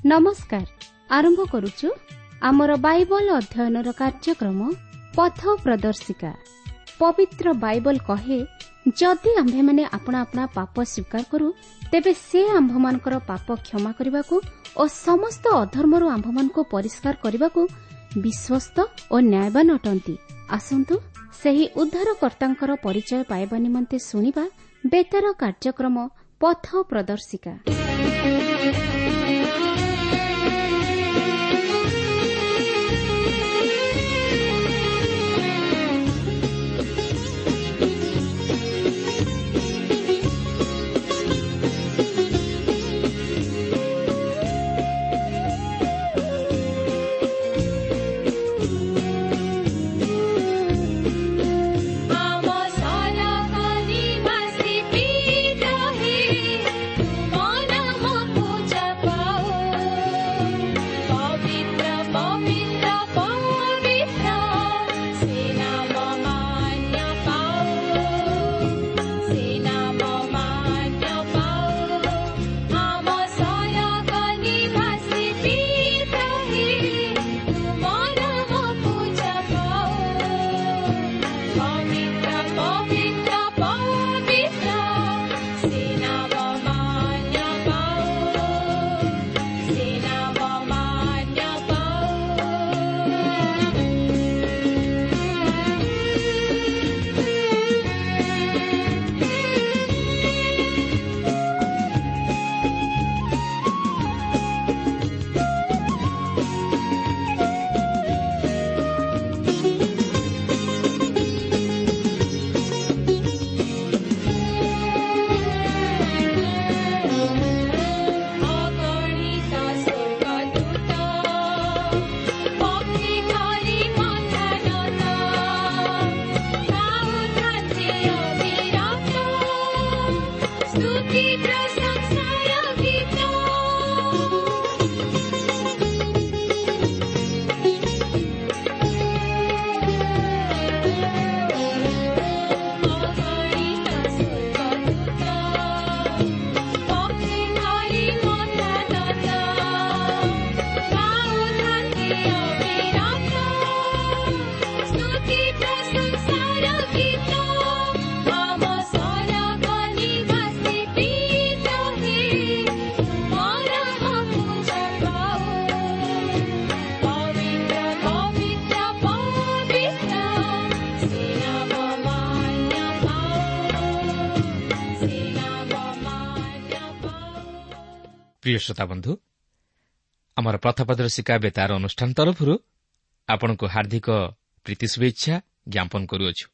नमस्कार आरंभ करुचु आमर बाइबल अध्ययनर कार्यक्रम पथ प्रदर्शिका। पवित्र बाइबल कहे जदि आम्भे माने अपना अपना पाप स्वीकार करू तेबे से आम्भमानकर पाप क्षमा करबाकू और समस्त अधर्मरू आम्भमानको परिष्कार करबाकू विश्वस्त और न्यायवान अटंती। आसंतु सेही उद्धारकर्तांकर परिचय पाइबा निमंते सुनिबा बेतार कार्यक्रम पथ प्रदर्शिका। प्रिय श्रोता बंधु आमर पथ प्रदर्शिका बेतार अनुष्ठान तरफ आपण को हार्दिक प्रीति शुभेच्छा ज्ञापन करुअछु।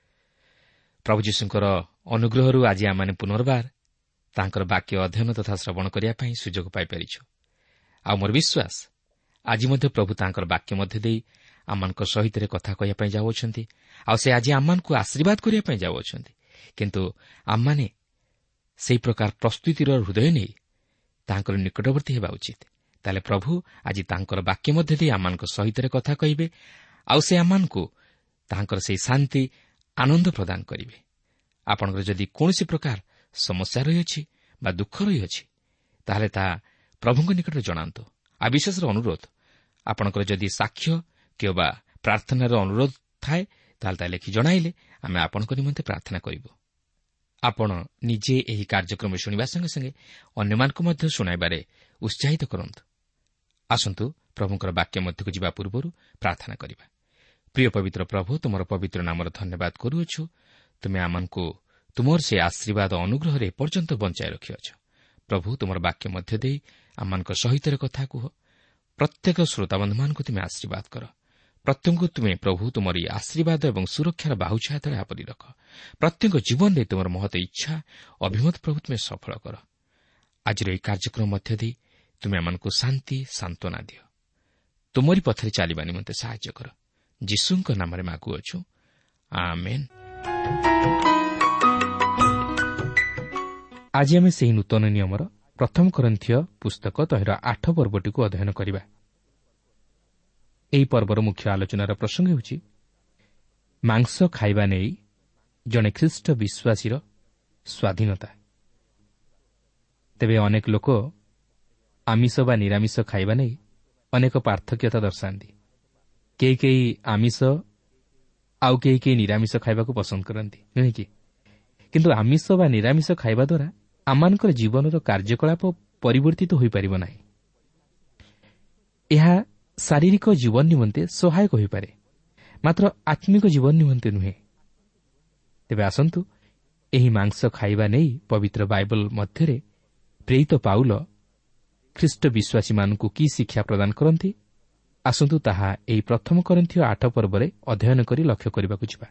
प्रभु जीशुंकर अनुग्रह आज आम पुनर्बार तांकर वाक्य अध्ययन तथा श्रवण करिया पई सुजोग पाई परिछु। आ मोर विश्वास आज मध्य प्रभु तांकर वाक्य मध्य देई आमानक सहित रे कथा कहिया पई जाउछंती आ से आज आमान को आशीर्वाद करिया पई जाउछंती। किंतु आमाने सेही प्रकार प्रस्तुतिर हृदय नै तांकर निकटवर्ती हेबा उचित। ताले प्रभु आज तांकर वाक्य मध्य देई आमानक सहित रे कथा कहिबे आउ से आमानकु तांकर सेही शांति आनंद प्रदान करिवे। आपनकर जदि कोनोसी प्रकार समस्या रही अछि बा दुख रही अछि ताले ता प्रभुଙ୍କ निकटरे जणांतो। आ विशेष अनुरोध आपनकर जदि साक्ष्य केबा प्रार्थनार अनुरोध थाए ताले ता लेखि जणाइले आमे आपनक निमंते प्रार्थना करिवो। आपण निजे एही कार्यक्रम शुणिबा संगे संगे अन्यमानकु मध्य शुणाइबारे उत्साहित करंतु। आसंतु प्रभुଙ୍କର वाक्य मध्यକୁ ଯିବା ପୂର୍ବରୁ ପ୍ରାର୍ଥନା କରିବା। ପ୍ରିୟ ପବିତ୍ର ପ୍ରଭୁ ତୁମର ପବିତ୍ର ନାମର ଧନ୍ୟବାଦ କରୁଅଛୁ। ତୁମେ ଆମମାନଙ୍କୁ ତୁମର ସେ ଆଶୀର୍ବାଦ ଅନୁଗ୍ରହରେ ପର୍ଯ୍ୟନ୍ତ ବଞ୍ଚାଇ ରଖିଅଛ। ପ୍ରଭୁ ତୁମର ବାକ୍ୟ ମଧ୍ୟ ଦେଇ ଆମମାନଙ୍କ ସହିତ କଥା କୁହ। ପ୍ରତ୍ୟେକ ଶ୍ରୋତାବନ୍ଧୁମାନଙ୍କୁ ତୁମେ ଆଶୀର୍ବାଦ କର। ପ୍ରତ୍ୟେକଙ୍କୁ ତୁମେ ପ୍ରଭୁ ତୁମର ଏହି ଆଶୀର୍ବାଦ ଏବଂ ସୁରକ୍ଷାର ବାହୁଛାୟା ତଳେ ଆପରି ରଖ। ପ୍ରତ୍ୟେକ ଜୀବନରେ ତୁମର ମହତ ଇଚ୍ଛା ଅଭିମତ ପ୍ରଭୁ ତୁମେ ସଫଳ କର। ଆଜିର ଏହି କାର୍ଯ୍ୟକ୍ରମ ମଧ୍ୟ ଦେଇ ତୁମେ ଆମମାନଙ୍କୁ ଶାନ୍ତି ସାନ୍ତ୍ୱନା ଦିଅ। ତୁମରି ପଥରେ ଚାଲିବା ନିମନ୍ତେ ସାହାଯ୍ୟ କର। ଯୀଶୁଙ୍କ ନାମରେ ମାଗୁଅଛୁ, ଆମେନ୍। ଆଜି ଆମେ ସେହି ନୂତନ ନିୟମର ପ୍ରଥମ କରିନ୍ଥୀୟ ପୁସ୍ତକ ତହିଁର 8 ପର୍ବଟିକୁ ଅଧ୍ୟୟନ କରିବା। ଏହି ପର୍ବର ମୁଖ୍ୟ ଆଲୋଚନାର ପ୍ରସଙ୍ଗ ହେଉଛି ମାଂସ ଖାଇବା ନେଇ ଜଣେ ଖ୍ରୀଷ୍ଟ ବିଶ୍ୱାସୀର ସ୍ୱାଧୀନତା। ତେବେ ଅନେକ ଲୋକ ଆମିଷ ବା ନିରାମିଷ ଖାଇବା ନେଇ ଅନେକ ପାର୍ଥକ୍ୟତା ଦର୍ଶାନ୍ତି। କେହି କେହି ଆମିଷ ଆଉ କେହି କେହି ନିରାମିଷ ଖାଇବାକୁ ପସନ୍ଦ କରନ୍ତି, ନୁହେଁ କି? କିନ୍ତୁ ଆମିଷ ବା ନିରାମିଷ ଖାଇବା ଦ୍ୱାରା ଆମମାନଙ୍କର ଜୀବନର କାର୍ଯ୍ୟକଳାପ ପରିବର୍ତ୍ତିତ ହୋଇପାରିବ ନାହିଁ। ଏହା ଶାରୀରିକ ଜୀବନ ନିମନ୍ତେ ସହାୟକ ହୋଇପାରେ, ମାତ୍ର ଆତ୍ମିକ ଜୀବନ ନିମନ୍ତେ ନୁହେଁ। ତେବେ ଆସନ୍ତୁ, ଏହି ମାଂସ ଖାଇବା ନେଇ ପବିତ୍ର ବାଇବଲ ମଧ୍ୟରେ ପ୍ରେରିତ ପାଉଲ ଖ୍ରୀଷ୍ଟ ବିଶ୍ୱାସୀମାନଙ୍କୁ କି ଶିକ୍ଷା ପ୍ରଦାନ କରନ୍ତି, ଆସନ୍ତୁ ତାହା ଏହି ପ୍ରଥମ କରିନ୍ଥୀୟ 8 ପର୍ବରେ ଅଧ୍ୟୟନ କରି ଲକ୍ଷ୍ୟ କରିବାକୁ ଯିବା।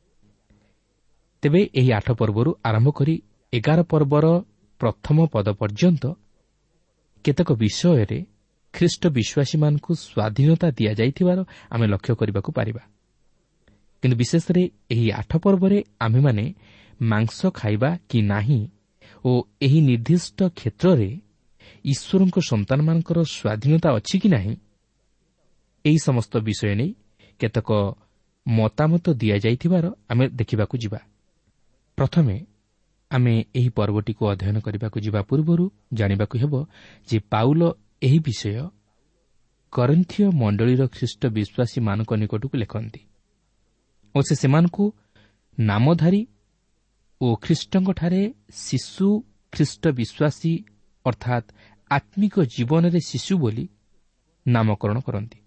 ତେବେ ଏହି 8 ପର୍ବରୁ ଆରମ୍ଭ କରି 11 ପର୍ବର ପ୍ରଥମ ପଦ ପର୍ଯ୍ୟନ୍ତ କେତେକ ବିଷୟରେ ଖ୍ରୀଷ୍ଟ ବିଶ୍ୱାସୀମାନଙ୍କୁ ସ୍ୱାଧୀନତା ଦିଆଯାଇଥିବାର ଆମେ ଲକ୍ଷ୍ୟ କରିବାକୁ ପାରିବା। କିନ୍ତୁ ବିଶେଷରେ ଏହି 8 ପର୍ବରେ ଆମ୍ଭେମାନେ ମାଂସ ଖାଇବା କି ନାହିଁ ଓ ଏହି ନିର୍ଦ୍ଦିଷ୍ଟ କ୍ଷେତ୍ରରେ ଈଶ୍ୱରଙ୍କ ସନ୍ତାନମାନଙ୍କର ସ୍ୱାଧୀନତା ଅଛି କି ନାହିଁ, ଏହି ସମସ୍ତ ବିଷୟ ନେଇ କେତେକ ମତାମତ ଦିଆଯାଇଥିବାର ଆମେ ଦେଖିବାକୁ ଯିବା। ପ୍ରଥମେ ଆମେ ଏହି ପର୍ବଟିକୁ ଅଧ୍ୟୟନ କରିବାକୁ ଯିବା ପୂର୍ବରୁ ଜାଣିବାକୁ ହେବ ଯେ ପାଉଲ ଏହି ବିଷୟ କରିନ୍ଥୀୟ ମଣ୍ଡଳୀର ଖ୍ରୀଷ୍ଟ ବିଶ୍ୱାସୀମାନଙ୍କ ନିକଟକୁ ଲେଖନ୍ତି ଓ ସେ ସେମାନଙ୍କୁ ନାମଧାରୀ ଓ ଖ୍ରୀଷ୍ଟଙ୍କଠାରେ ଶିଶୁ ଖ୍ରୀଷ୍ଟ ବିଶ୍ୱାସୀ ଅର୍ଥାତ୍ ଆତ୍ମିକ ଜୀବନରେ ଶିଶୁ ବୋଲି ନାମକରଣ କରନ୍ତି।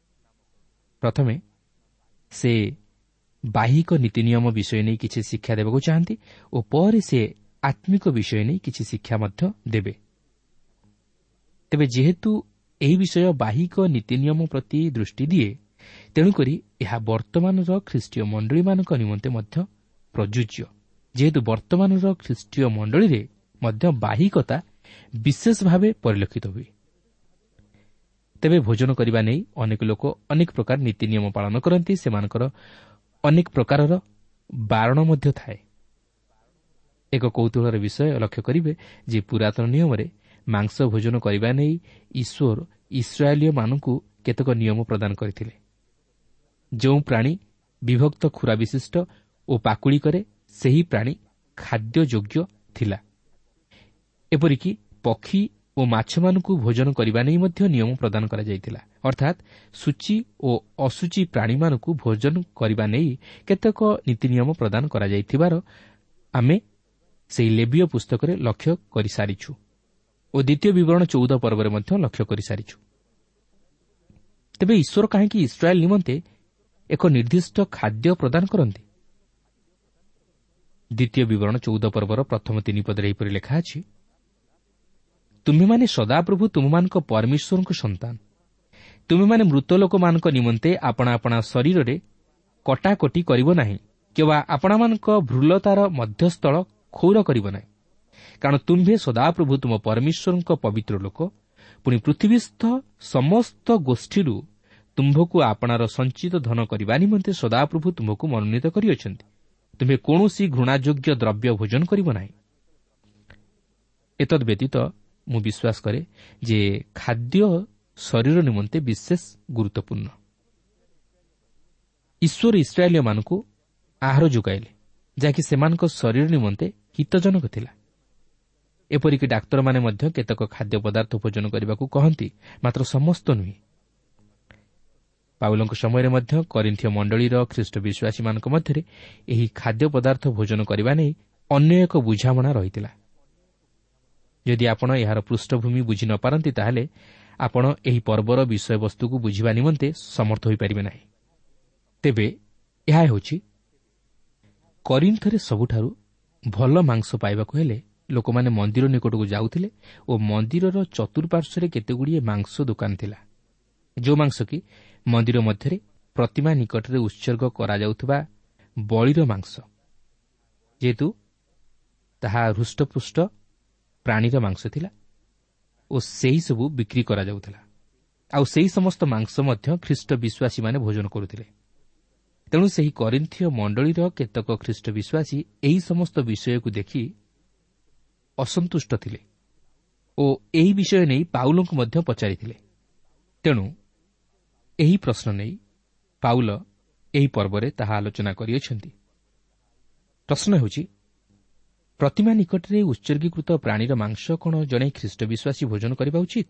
ପ୍ରଥମେ ସେ ବାହିକ ନୀତିନିୟମ ବିଷୟ ନେଇ କିଛି ଶିକ୍ଷା ଦେବାକୁ ଚାହାନ୍ତି ଓ ପରେ ସେ ଆତ୍ମିକ ବିଷୟ ନେଇ କିଛି ଶିକ୍ଷା ମଧ୍ୟ ଦେବେ। ତେବେ ଯେହେତୁ ଏହି ବିଷୟ ବାହିକ ନୀତିନିୟମ ପ୍ରତି ଦୃଷ୍ଟି ଦିଏ, ତେଣୁକରି ଏହା ବର୍ତ୍ତମାନର ଖ୍ରୀଷ୍ଟୀୟ ମଣ୍ଡଳୀମାନଙ୍କ ନିମନ୍ତେ ମଧ୍ୟ ପ୍ରଯୁଜ୍ୟ, ଯେହେତୁ ବର୍ତ୍ତମାନର ଖ୍ରୀଷ୍ଟୀୟ ମଣ୍ଡଳୀରେ ମଧ୍ୟ ବାହିକତା ବିଶେଷ ଭାବେ ପରିଲକ୍ଷିତ ହୁଏ। ତେବେ ଭୋଜନ କରିବା ନେଇ ଅନେକ ଲୋକ ଅନେକ ପ୍ରକାର ନୀତିନିୟମ ପାଳନ କରନ୍ତି। ସେମାନଙ୍କର ଅନେକ ପ୍ରକାରର ବାରଣ ମଧ୍ୟ ଥାଏ। ଏକ କୌତୁହଳର ବିଷୟ ଲକ୍ଷ୍ୟ କରିବେ ଯେ ପୁରାତନ ନିୟମରେ ମାଂସ ଭୋଜନ କରିବା ନେଇ ଈଶ୍ୱର ଇସ୍ରାଏଲୀୟମାନଙ୍କୁ କେତେକ ନିୟମ ପ୍ରଦାନ କରିଥିଲେ। ଯେଉଁ ପ୍ରାଣୀ ବିଭକ୍ତ ଖୁରା ବିଶିଷ୍ଟ ଓ ପାକୁଳି କରେ, ସେହି ପ୍ରାଣୀ ଖାଦ୍ୟଯୋଗ୍ୟ ଥିଲା। ଏପରିକି ପକ୍ଷୀ ଓ ମାଛମାନଙ୍କୁ ଭୋଜନ କରିବା ନେଇ ମଧ୍ୟ ନିୟମ ପ୍ରଦାନ କରାଯାଇଥିଲା। ଅର୍ଥାତ୍ ସୂଚି ଓ ଅସୂଚି ପ୍ରାଣୀମାନଙ୍କୁ ଭୋଜନ କରିବା ନେଇ କେତେକ ନୀତିନିୟମ ପ୍ରଦାନ କରାଯାଇଥିବାର ଆମେ ସେହି ଲେବୀୟ ପୁସ୍ତକରେ ଲକ୍ଷ୍ୟ କରିସାରିଛୁ ଓ ଦ୍ୱିତୀୟ ବିବରଣ 14 ପର୍ବରେ ମଧ୍ୟ ଲକ୍ଷ୍ୟ କରିସାରିଛୁ। ତେବେ ଈଶ୍ୱର କାହିଁକି ଇସ୍ରାଏଲ୍ ନିମନ୍ତେ ଏକ ନିର୍ଦ୍ଦିଷ୍ଟ ଖାଦ୍ୟ ପ୍ରଦାନ କରନ୍ତି? ଦ୍ୱିତୀୟ ବିବରଣ 14 ପର୍ବର ପ୍ରଥମ 3 ପଦରେ ଏହିପରି ଲେଖା ଅଛି, ତୁମେମାନେ ସଦାପ୍ରଭୁ ତୁମମାନଙ୍କ ପରମେଶ୍ୱରଙ୍କ ସନ୍ତାନ। ତୁମେମାନେ ମୃତ ଲୋକମାନଙ୍କ ନିମନ୍ତେ ଆପଣା ଆପଣା ଶରୀରରେ କଟାକଟି କରିବ ନାହିଁ, କିମ୍ବା ଆପଣମାନଙ୍କ ଭ୍ରୁଲତାର ମଧ୍ୟସ୍ଥଳ କ୍ଷୌର କରିବ ନାହିଁ। କାରଣ ତୁମ୍ଭେ ସଦାପ୍ରଭୁ ତୁମ ପରମେଶ୍ୱରଙ୍କ ପବିତ୍ର ଲୋକ। ପୁଣି ପୃଥିବୀସ୍ଥ ସମସ୍ତ ଗୋଷ୍ଠୀରୁ ତୁମ୍ଭକୁ ଆପଣାର ସଞ୍ଚିତ ଧନ କରିବା ନିମନ୍ତେ ସଦାପ୍ରଭୁ ତୁମ୍ଭକୁ ମନୋନୀତ କରିଅଛନ୍ତି। ତୁମ୍ଭେ କୌଣସି ଘୃଣାଯୋଗ୍ୟ ଦ୍ରବ୍ୟ ଭୋଜନ କରିବ ନାହିଁ। ଏତଦ୍ ବ୍ୟତୀତ ମୁଁ ବିଶ୍ୱାସ କରେ ଯେ ଖାଦ୍ୟ ଶରୀର ନିମନ୍ତେ ବିଶେଷ ଗୁରୁତ୍ୱପୂର୍ଣ୍ଣ। ଈଶ୍ୱର ଇସ୍ରାଏଲୀୟମାନଙ୍କୁ ଆହାର ଯୋଗାଇଲେ, ଯାହାକି ସେମାନଙ୍କ ଶରୀର ନିମନ୍ତେ ହିତଜନକ ଥିଲା। ଏପରିକି ଡାକ୍ତରମାନେ ମଧ୍ୟ କେତେକ ଖାଦ୍ୟ ପଦାର୍ଥ ଭୋଜନ କରିବାକୁ କହନ୍ତି, ମାତ୍ର ସମସ୍ତ ନୁହେଁ। ପାଉଲଙ୍କ ସମୟରେ ମଧ୍ୟ କରିନ୍ଥୀୟ ମଣ୍ଡଳୀର ଖ୍ରୀଷ୍ଟ ବିଶ୍ୱାସୀମାନଙ୍କ ମଧ୍ୟରେ ଏହି ଖାଦ୍ୟ ପଦାର୍ଥ ଭୋଜନ କରିବା ନେଇ ଅନ୍ୟ ଏକ ବୁଝାମଣା ରହିଥିଲା। ଯଦି ଆପଣ ଏହାର ପୃଷ୍ଠଭୂମି ବୁଝି ନ ପାରନ୍ତି, ତାହେଲେ ଆପଣ ଏହି ପର୍ବର ବିଷୟବସ୍ତୁକୁ ବୁଝିବା ନିମନ୍ତେ ସମର୍ଥ ହୋଇପାରିବେ ନାହିଁ। ତେବେ ଏହା ହେଉଛି, କରିନ୍ଥରେ ସବୁଠାରୁ ଭଲ ମାଂସ ପାଇବାକୁ ହେଲେ ଲୋକମାନେ ମନ୍ଦିର ନିକଟକୁ ଯାଉଥିଲେ ଓ ମନ୍ଦିରର ଚତୁଃପାର୍ଶ୍ୱରେ କେତେଗୁଡ଼ିଏ ମାଂସ ଦୋକାନ ଥିଲା, ଯେଉଁ ମାଂସ କି ମନ୍ଦିର ମଧ୍ୟରେ ପ୍ରତିମା ନିକଟରେ ଉତ୍ସର୍ଗ କରାଯାଉଥିବା ବଳିର ମାଂସ, ଯେହେତୁ ତାହା ହୃଷ୍ଟପୃଷ୍ଟ ପ୍ରାଣୀର ମାଂସ ଥିଲା ଓ ସେହିସବୁ ବିକ୍ରି କରାଯାଉଥିଲା। ଆଉ ସେହି ସମସ୍ତ ମାଂସ ମଧ୍ୟ ଖ୍ରୀଷ୍ଟ ବିଶ୍ୱାସୀମାନେ ଭୋଜନ କରୁଥିଲେ। ତେଣୁ ସେହି କରିନ୍ଥୀୟ ମଣ୍ଡଳୀର କେତେକ ଖ୍ରୀଷ୍ଟ ବିଶ୍ୱାସୀ ଏହି ସମସ୍ତ ବିଷୟକୁ ଦେଖି ଅସନ୍ତୁଷ୍ଟ ଥିଲେ ଓ ଏହି ବିଷୟ ନେଇ ପାଉଲଙ୍କୁ ମଧ୍ୟ ପଚାରିଥିଲେ। ତେଣୁ ଏହି ପ୍ରଶ୍ନ ନେଇ ପାଉଲ ଏହି ପର୍ବରେ ତାହା ଆଲୋଚନା କରିଅଛନ୍ତି। ପ୍ରଶ୍ନ ହେଉଛି, ପ୍ରତିମା ନିକଟରେ ଉତ୍ସର୍ଗୀକୃତ ପ୍ରାଣୀର ମାଂସ କ'ଣ ଜଣେ ଖ୍ରୀଷ୍ଟ ବିଶ୍ୱାସୀ ଭୋଜନ କରିବା ଉଚିତ?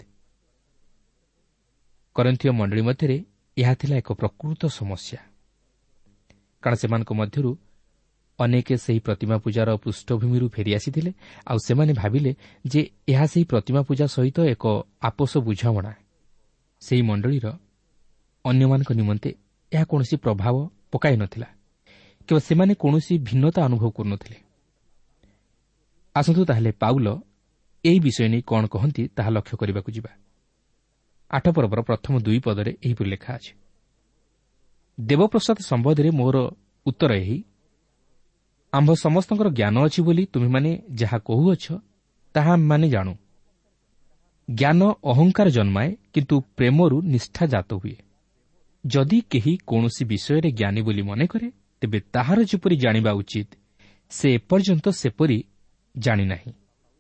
କରନ୍ଥୀୟ ମଣ୍ଡଳୀ ମଧ୍ୟରେ ଏହା ଥିଲା ଏକ ପ୍ରକୃତ ସମସ୍ୟା, କାରଣ ସେମାନଙ୍କ ମଧ୍ୟରୁ ଅନେକ ସେହି ପ୍ରତିମା ପୂଜାର ପୃଷ୍ଠଭୂମିରୁ ଫେରିଆସିଥିଲେ, ଆଉ ସେମାନେ ଭାବିଲେ ଯେ ଏହା ସେହି ପ୍ରତିମା ପୂଜା ସହିତ ଏକ ଆପୋଷ ବୁଝାମଣା। ସେହି ମଣ୍ଡଳୀର ଅନ୍ୟମାନଙ୍କ ନିମନ୍ତେ ଏହା କୌଣସି ପ୍ରଭାବ ପକାଇ ନ ଥିଲା, କେବଳ ସେମାନେ କୌଣସି ଭିନ୍ନତା ଅନୁଭବ କରୁନଥିଲେ। ଆସନ୍ତୁ ତାହେଲେ ପାଉଲ ଏହି ବିଷୟ ନେଇ କ'ଣ କହନ୍ତି ତାହା ଲକ୍ଷ୍ୟ କରିବାକୁ ଯିବା। 8 ପର୍ବର ପ୍ରଥମ 2 ପଦରେ ଏହିପରି ଲେଖା ଅଛି, ଦେବପ୍ରସାଦ ସମ୍ବନ୍ଧରେ ମୋର ଉତ୍ତର ଏହି, ଆମ୍ଭ ସମସ୍ତଙ୍କର ଜ୍ଞାନ ଅଛି ବୋଲି ତୁମେମାନେ ଯାହା କହୁଅଛ ତାହା ଆମେମାନେ ଜାଣୁ। ଜ୍ଞାନ ଅହଙ୍କାର ଜନ୍ମାଏ, କିନ୍ତୁ ପ୍ରେମରୁ ନିଷ୍ଠା ଜାତ ହୁଏ। ଯଦି କେହି କୌଣସି ବିଷୟରେ ଜ୍ଞାନୀ ବୋଲି ମନେ କରେ, ତେବେ ତାହାର ଯେପରି ଜାଣିବା ଉଚିତ ସେ ଏପର୍ଯ୍ୟନ୍ତ ସେପରି ଜାଣିନାହିଁ।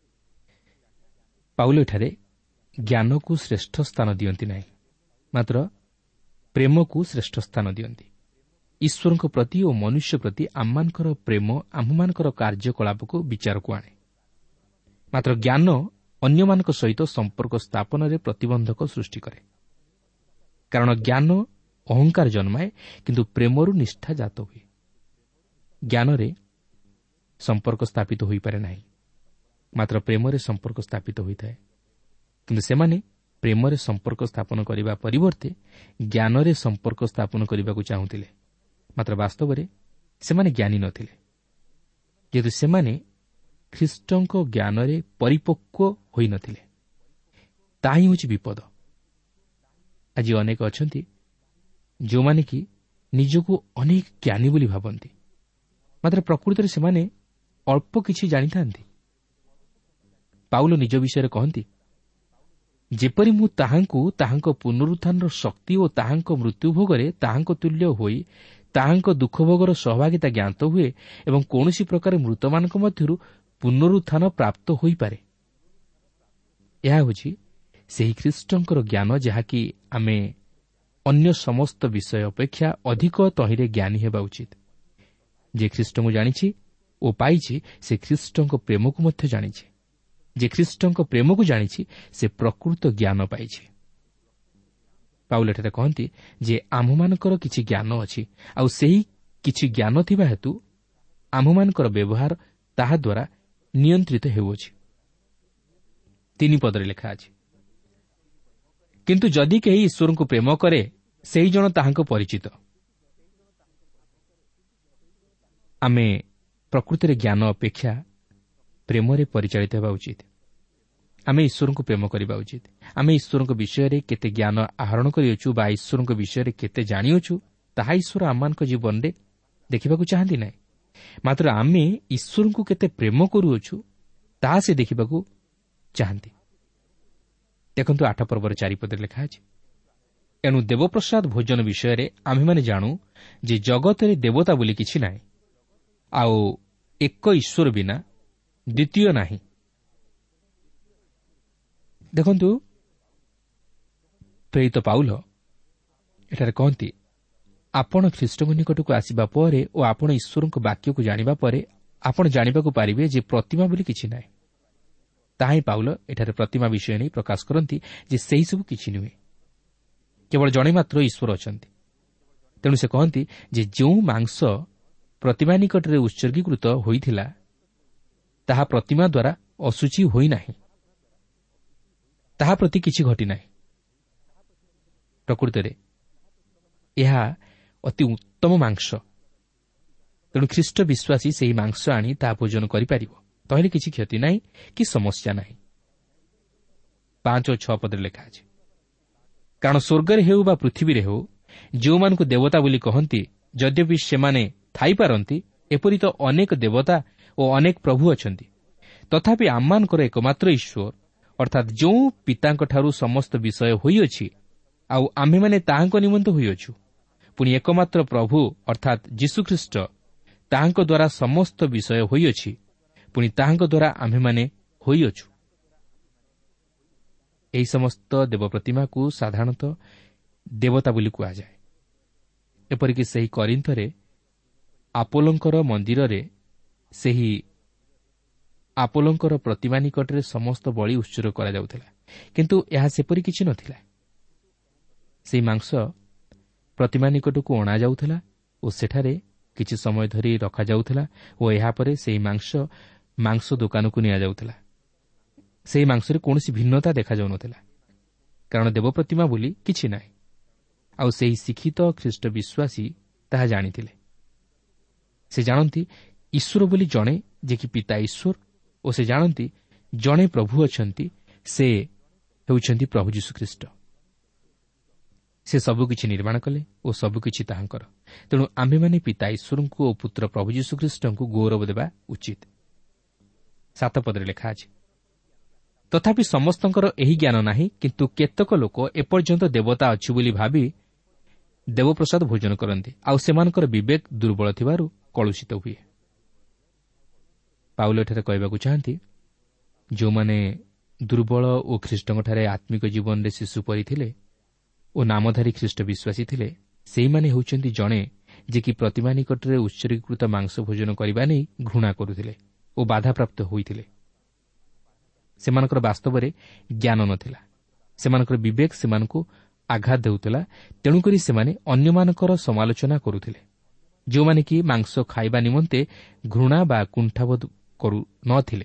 ପାଉଲ ଏଠାରେ ଜ୍ଞାନକୁ ଶ୍ରେଷ୍ଠ ସ୍ଥାନ ଦିଅନ୍ତି ନାହିଁ, ମାତ୍ର ପ୍ରେମକୁ ଶ୍ରେଷ୍ଠ ସ୍ଥାନ ଦିଅନ୍ତି। ଈଶ୍ୱରଙ୍କ ପ୍ରତି ଓ ମନୁଷ୍ୟ ପ୍ରତି ଆମମାନଙ୍କର ପ୍ରେମ ଆମ୍ଭମାନଙ୍କର କାର୍ଯ୍ୟକଳାପକୁ ବିଚାରକୁ ଆଣେ। ମାତ୍ର ଜ୍ଞାନ ଅନ୍ୟମାନଙ୍କ ସହିତ ସମ୍ପର୍କ ସ୍ଥାପନରେ ପ୍ରତିବନ୍ଧକ ସୃଷ୍ଟି କରେ, କାରଣ ଜ୍ଞାନ ଅହଙ୍କାର ଜନ୍ମାଏ, କିନ୍ତୁ ପ୍ରେମରୁ ନିଷ୍ଠା ଜାତ ହୁଏ। ଜ୍ଞାନରେ ସମ୍ପର୍କ ସ୍ଥାପିତ ହୋଇପାରେ ନାହିଁ, ମାତ୍ର ପ୍ରେମରେ ସମ୍ପର୍କ ସ୍ଥାପିତ ହୋଇଥାଏ। କିନ୍ତୁ ସେମାନେ ପ୍ରେମରେ ସମ୍ପର୍କ ସ୍ଥାପନ କରିବା ପରିବର୍ତ୍ତେ ଜ୍ଞାନରେ ସମ୍ପର୍କ ସ୍ଥାପନ କରିବାକୁ ଚାହୁଁଥିଲେ, ମାତ୍ର ବାସ୍ତବରେ ସେମାନେ ଜ୍ଞାନୀ ନ ଥିଲେ, ଯେହେତୁ ସେମାନେ ଖ୍ରୀଷ୍ଟଙ୍କ ଜ୍ଞାନରେ ପରିପକ୍ୱ ହୋଇନଥିଲେ। ତାହା ହିଁ ହେଉଛି ବିପଦ। ଆଜି ଅନେକ ଅଛନ୍ତି ଯେଉଁମାନେ କି ନିଜକୁ ଅନେକ ଜ୍ଞାନୀ ବୋଲି ଭାବନ୍ତି, ମାତ୍ର ପ୍ରକୃତରେ ସେମାନେ ଅଳ୍ପ କିଛି ଜାଣିଥାନ୍ତି। ପାଉଲ ନିଜ ବିଷୟରେ କହନ୍ତି, ଯେପରି ମୁଁ ତାହାଙ୍କୁ ତାହାଙ୍କ ପୁନରୁତ୍ଥାନର ଶକ୍ତି ଓ ତାହାଙ୍କ ମୃତ୍ୟୁଭୋଗରେ ତାହାଙ୍କ ତୁଲ୍ୟ ହୋଇ ତାହାଙ୍କ ଦୁଃଖଭୋଗର ସହଭାଗିତା ଜ୍ଞାତ ହୁଏ ଏବଂ କୌଣସି ପ୍ରକାର ମୃତମାନଙ୍କ ମଧ୍ୟରୁ ପୁନରୁତ୍ଥାନ ପ୍ରାପ୍ତ ହୋଇପାରେ। ଏହା ହେଉଛି ସେହି ଖ୍ରୀଷ୍ଟଙ୍କର ଜ୍ଞାନ, ଯାହାକି ଆମେ ଅନ୍ୟ ସମସ୍ତ ବିଷୟ ଅପେକ୍ଷା ଅଧିକ ତହିଁରେ ଜ୍ଞାନୀ ହେବା ଉଚିତ। ଯେ ଖ୍ରୀଷ୍ଟଙ୍କୁ ଜାଣିଛି ଓ ପାଇଛି, ସେ ଖ୍ରୀଷ୍ଟଙ୍କ ପ୍ରେମକୁ ମଧ୍ୟ ଜାଣିଛି। ଯେ ଖ୍ରୀଷ୍ଟଙ୍କ ପ୍ରେମକୁ ଜାଣିଛି, ସେ ପ୍ରକୃତ ଜ୍ଞାନ ପାଇଛି। ପାଉଲ ଏଠାରେ କହନ୍ତି ଯେ ଆମ୍ଭମାନଙ୍କର କିଛି ଜ୍ଞାନ ଅଛି, ଆଉ ସେହି କିଛି ଜ୍ଞାନ ଥିବା ହେତୁ ଆମ୍ଭମାନଙ୍କର ବ୍ୟବହାର ତାହାଦ୍ୱାରା ନିୟନ୍ତ୍ରିତ ହେଉଅଛି। 3 ପଦରେ ଲେଖା ଅଛି, କିନ୍ତୁ ଯଦି କେହି ଈଶ୍ୱରଙ୍କୁ ପ୍ରେମ କରେ, ସେହି ଜଣ ତାହାଙ୍କ ପରିଚିତ। ଆମେ ପ୍ରକୃତିରେ ଜ୍ଞାନ ଅପେକ୍ଷା ପ୍ରେମରେ ପରିଚାଳିତ ହେବା ଉଚିତ। ଆମେ ଈଶ୍ୱରଙ୍କୁ ପ୍ରେମ କରିବା ଉଚିତ। ଆମେ ଈଶ୍ୱରଙ୍କ ବିଷୟରେ କେତେ ଜ୍ଞାନ ଆହରଣ କରିଅଛୁ ବା ଈଶ୍ୱରଙ୍କ ବିଷୟରେ କେତେ ଜାଣିଅଛୁ, ତାହା ଈଶ୍ୱର ଆମମାନଙ୍କ ଜୀବନରେ ଦେଖିବାକୁ ଚାହାନ୍ତି ନାହିଁ, ମାତ୍ର ଆମେ ଈଶ୍ୱରଙ୍କୁ କେତେ ପ୍ରେମ କରୁଅଛୁ ତାହା ସେ ଦେଖିବାକୁ ଚାହାନ୍ତି। ଦେଖନ୍ତୁ 8 ପର୍ବର 4 ପଦରେ ଲେଖା ଅଛି, ଏଣୁ ଦେବପ୍ରସାଦ ଭୋଜନ ବିଷୟରେ ଆମ୍ଭେମାନେ ଜାଣୁ ଯେ ଜଗତରେ ଦେବତା ବୋଲି କିଛି ନାହିଁ, ଆଉ ଏକ ଈଶ୍ୱର ବିନା ଦ୍ୱିତୀୟ ନାହିଁ। ଦେଖନ୍ତୁ, ପ୍ରେରିତ ପାଉଲ ଏଠାରେ କହନ୍ତି, ଆପଣ ଖ୍ରୀଷ୍ଟଙ୍କ ନିକଟକୁ ଆସିବା ପରେ ଓ ଆପଣ ଈଶ୍ୱରଙ୍କ ବାକ୍ୟକୁ ଜାଣିବା ପରେ ଆପଣ ଜାଣିବାକୁ ପାରିବେ ଯେ ପ୍ରତିମା ବୋଲି କିଛି ନାହିଁ। ତାହା ହିଁ ପାଉଲ ଏଠାରେ ପ୍ରତିମା ବିଷୟ ନେଇ ପ୍ରକାଶ କରନ୍ତି ଯେ ସେହିସବୁ କିଛି ନୁହେଁ, କେବଳ ଜଣେ ମାତ୍ର ଈଶ୍ୱର ଅଛନ୍ତି। ତେଣୁ ସେ କହନ୍ତି ଯେ ଯେଉଁ ମାଂସ ପ୍ରତିମା ନିକଟରେ ଉତ୍ସର୍ଗୀକୃତ ହୋଇଥିଲା, ତାହା ପ୍ରତିମା ଦ୍ୱାରା ଅଶୁଚି ହୋଇନାହିଁ, ତାହା ପ୍ରତି କିଛି ଘଟିନାହିଁ। ପ୍ରକୃତରେ ଏହା ଅତି ଉତ୍ତମ ମାଂସ। ତେଣୁ ଖ୍ରୀଷ୍ଟ ବିଶ୍ୱାସୀ ସେହି ମାଂସ ଆଣି ତାହା ଭୋଜନ କରିପାରିବ, ତହିଁରେ କିଛି କ୍ଷତି ନାହିଁ କି ସମସ୍ୟା ନାହିଁ। 5 ଓ 6 ପଦରେ ଲେଖା ଅଛି, କାରଣ ସ୍ୱର୍ଗରେ ହେଉ ବା ପୃଥିବୀରେ ହେଉ ଯେଉଁମାନଙ୍କୁ ଦେବତା ବୋଲି କହନ୍ତି, ଯଦ୍ୟପି ସେମାନେ ଥାଇପାରନ୍ତି, ଏପରି ତ ଅନେକ ଦେବତା ଓ ଅନେକ ପ୍ରଭୁ ଅଛନ୍ତି, ତଥାପି ଆମମାନଙ୍କର એકમાત્ર ଈଶ୍ୱର ଅର୍ଥାତ୍ ଯେଉଁ ପିତାଙ୍କଠାରୁ ସମସ୍ତ ବିଷୟ ହୋଇଅଛି ଆଉ ଆମ୍ଭେମାନେ ତାହାଙ୍କ ନିମନ୍ତେ ହୋଇଅଛୁ, ପୁଣି ଏକମାତ୍ର ପ୍ରଭୁ ଅର୍ଥାତ୍ ଯୀଶୁଖ୍ରୀଷ୍ଟ, ତାହାଙ୍କ ଦ୍ୱାରା ସମସ୍ତ ବିଷୟ ହୋଇଅଛି, ପୁଣି ତାହାଙ୍କ ଦ୍ୱାରା ଆମ୍ଭେମାନେ ହୋଇଅଛୁ। ଏହି ସମସ୍ତ ଦେବ ପ୍ରତିମାକୁ ସାଧାରଣତଃ ଦେବତା ବୋଲି କୁହାଯାଏ। ଏପରିକି ସେହି କରିନ୍ଥରେ ଆପୋଲୋଙ୍କର ମନ୍ଦିରରେ ସେହି ଆପୋଲୋଙ୍କର ପ୍ରତିମା ନିକଟରେ ସମସ୍ତ ବଳି ଉତ୍ସର୍ଗ କରାଯାଉଥିଲା, କିନ୍ତୁ ଏହା ସେପରି କିଛି ନଥିଲା। ସେହି ମାଂସ ପ୍ରତିମା ନିକଟକୁ ଅଣାଯାଉଥିଲା ଓ ସେଠାରେ କିଛି ସମୟ ଧରି ରଖାଯାଉଥିଲା ଓ ଏହାପରେ ସେହି ମାଂସ ଦୋକାନକୁ ନିଆଯାଉଥିଲା। ସେହି ମାଂସରେ କୌଣସି ଭିନ୍ନତା ଦେଖାଯାଉନଥିଲା, କାରଣ ଦେବ ପ୍ରତିମା ବୋଲି କିଛି ନାହିଁ। ଆଉ ସେହି ଶିକ୍ଷିତ ଖ୍ରୀଷ୍ଟ ବିଶ୍ୱାସୀ ତାହା ଜାଣିଥିଲେ। ସେ ଜାଣନ୍ତି ଈଶ୍ୱର ବୋଲି ଜଣେ, ଯେ କି ପିତା ଈଶ୍ୱର, ଓ ସେ ଜାଣନ୍ତି ଜଣେ ପ୍ରଭୁ ଅଛନ୍ତି, ସେ ହେଉଛନ୍ତି ପ୍ରଭୁ ଯୀଶୁଖ୍ରୀଷ୍ଟ। ସେ ସବୁକିଛି ନିର୍ମାଣ କଲେ ଓ ସବୁକିଛି ତାହାଙ୍କର। ତେଣୁ ଆମ୍ଭେମାନେ ପିତା ଈଶ୍ୱରଙ୍କୁ ଓ ପୁତ୍ର ପ୍ରଭୁ ଯୀଶୁଖ୍ରୀଷ୍ଟଙ୍କୁ ଗୌରବ ଦେବା ଉଚିତ। 7 ପଦରେ ଲେଖା ଅଛି, ତଥାପି ସମସ୍ତଙ୍କର ଏହି ଜ୍ଞାନ ନାହିଁ, କିନ୍ତୁ କେତେକ ଲୋକ ଏପର୍ଯ୍ୟନ୍ତ ଦେବତା ଅଛି ବୋଲି ଭାବି ଦେବପ୍ରସାଦ ଭୋଜନ କରନ୍ତି, ଆଉ ସେମାନଙ୍କର ବିବେକ ଦୁର୍ବଳ ଥିବାରୁ କଳୁଷିତ ହୁଏ। ପାଉଲ ଏଠାରେ କହିବାକୁ ଚାହାନ୍ତି, ଯେଉଁମାନେ ଦୁର୍ବଳ ଓ ଖ୍ରୀଷ୍ଟଙ୍କଠାରେ ଆତ୍ମିକ ଜୀବନରେ ଶିଶୁ ପରି ଥିଲେ ଓ ନାମଧାରୀ ଖ୍ରୀଷ୍ଟ ବିଶ୍ୱାସୀ ଥିଲେ, ସେହିମାନେ ହେଉଛନ୍ତି ଜଣେ ଯେ କି ପ୍ରତିମା ନିକଟରେ ଉତ୍ସର୍ଗୀକୃତ ମାଂସ ଭୋଜନ କରିବା ନେଇ ଘୃଣା କରୁଥିଲେ ଓ ବାଧାପ୍ରାପ୍ତ ହୋଇଥିଲେ। ସେମାନଙ୍କର ବାସ୍ତବରେ ଜ୍ଞାନ ନଥିଲା। ସେମାନଙ୍କର ବିବେକ ସେମାନଙ୍କୁ ଆଘାତ ଦେଉଥିଲା। ତେଣୁକରି ସେମାନେ ଅନ୍ୟମାନଙ୍କର ସମାଲୋଚନା କରୁଥିଲେ, ଯେଉଁମାନେ କି ମାଂସ ଖାଇବା ନିମନ୍ତେ ଘୃଣା ବା କୁଣ୍ଠାବୋଧ କରୁ ନ ଥିଲେ।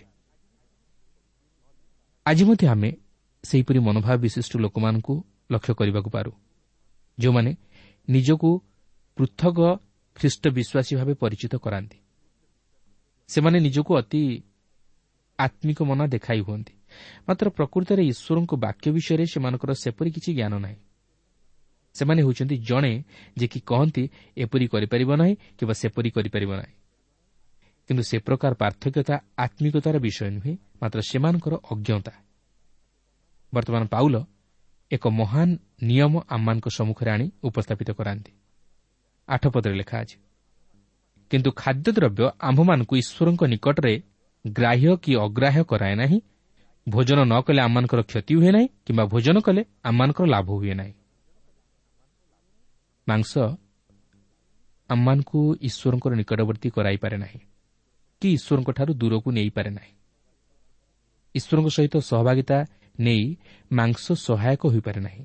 ଆଜି ମଧ୍ୟ ଆମେ ସେହିପରି ମନୋଭାବ ବିଶିଷ୍ଟ ଲୋକମାନଙ୍କୁ ଲକ୍ଷ୍ୟ କରିବାକୁ ପାରୁ, ଯେଉଁମାନେ ନିଜକୁ ପୃଥକ ଖ୍ରୀଷ୍ଟ ବିଶ୍ୱାସୀ ଭାବେ ପରିଚିତ କରାନ୍ତି। ସେମାନେ ନିଜକୁ ଅତି ଆତ୍ମିକ ମନା ଦେଖାଇ ହୁଅନ୍ତି, ମାତ୍ର ପ୍ରକୃତରେ ଈଶ୍ୱରଙ୍କ ବାକ୍ୟ ବିଷୟରେ ସେମାନଙ୍କର ସେପରି କିଛି ଜ୍ଞାନ ନାହିଁ। ସେମାନେ ହେଉଛନ୍ତି ଜଣେ ଯେ କି କହନ୍ତି ଏପରି କରିପାରିବ ନାହିଁ କିମ୍ବା ସେପରି କରିପାରିବ ନାହିଁ। କିନ୍ତୁ ସେ ପ୍ରକାର ପାର୍ଥକ୍ୟତା ଆତ୍ମିକତାର ବିଷୟ ନୁହେଁ, ମାତ୍ର ସେମାନଙ୍କର ଅଜ୍ଞତା। ବର୍ତ୍ତମାନ ପାଉଲ ଏକ ମହାନ ନିୟମ ଆମମାନଙ୍କ ସମ୍ମୁଖରେ ଆଣି ଉପସ୍ଥାପିତ କରାନ୍ତି। 8 ପଦରେ ଲେଖା ଅଛି, କିନ୍ତୁ ଖାଦ୍ୟଦ୍ରବ୍ୟ ଆମ୍ଭମାନଙ୍କୁ ଈଶ୍ୱରଙ୍କ ନିକଟରେ ଗ୍ରାହ୍ୟ କି ଅଗ୍ରାହ୍ୟ କରାଏ ନାହିଁ। ଭୋଜନ ନ କଲେ ଆମମାନଙ୍କର କ୍ଷତି ହୁଏ ନାହିଁ, କିମ୍ବା ଭୋଜନ କଲେ ଆମମାନଙ୍କର ଲାଭ ହୁଏ ନାହିଁ। ମାଂସ ଆମମାନଙ୍କୁ ଈଶ୍ୱରଙ୍କର ନିକଟବର୍ତ୍ତୀ କରାଇପାରେ ନାହିଁ କି ଈଶ୍ୱରଙ୍କଠାରୁ ଦୂରକୁ ନେଇପାରେ ନାହିଁ। ଈଶ୍ୱରଙ୍କ ସହିତ ସହଭାଗିତା ନେଇ ମାଂସ ସହାୟକ ହୋଇପାରେ ନାହିଁ।